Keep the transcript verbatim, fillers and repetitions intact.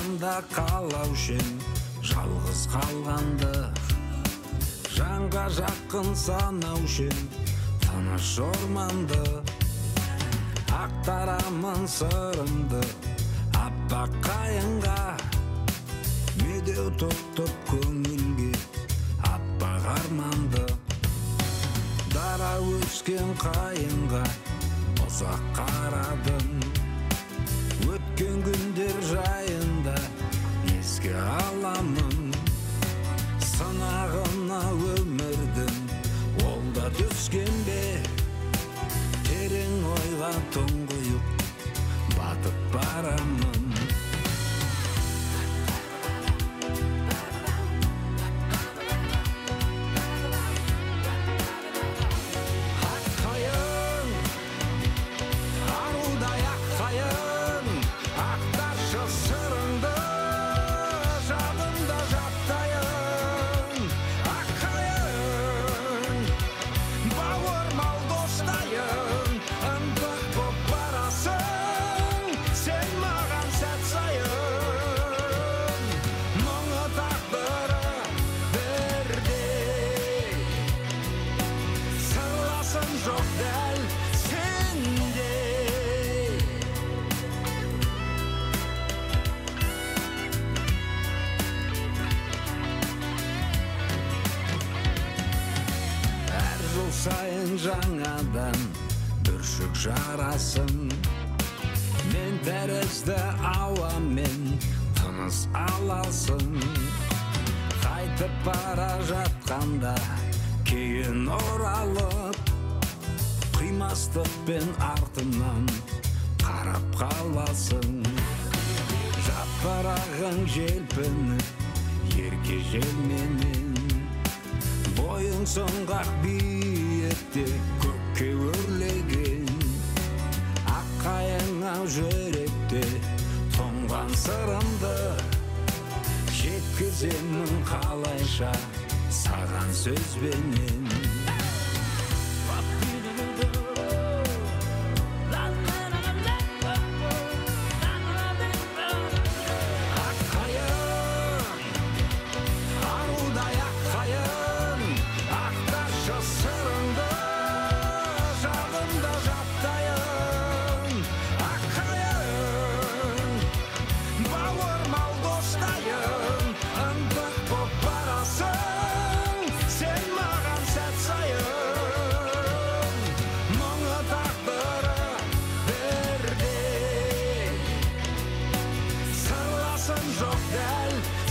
жанда қалаушен жалғыз қалғанды, жанға жақын санаушен тыныш орманды, ақтарамын сырымды аппақ қайынға, медеу топ-топ көңілге аппақ арманды. Дара өскен қайынға ұзақ қарадым, өткен күндер жайында еске аламын. Сынағына өмірдің ол да түскен бе, терең ойға тұңғиық батып барамын. Сайын жаңадан бүршік жарасын, мен тәрізді ауамен тыныс аласың. Қайтып бара жатқанда кейін оралып, қимастықпен артымнан қарап қаласың. Жапырағың желпініп ерке желменен, бойың сұңғақ биікте көкке өрлеген. Ақ қайың ау жүректе тоңған сырымды, жеткіземін қалайша саған сөзбенен. Жоқ дәл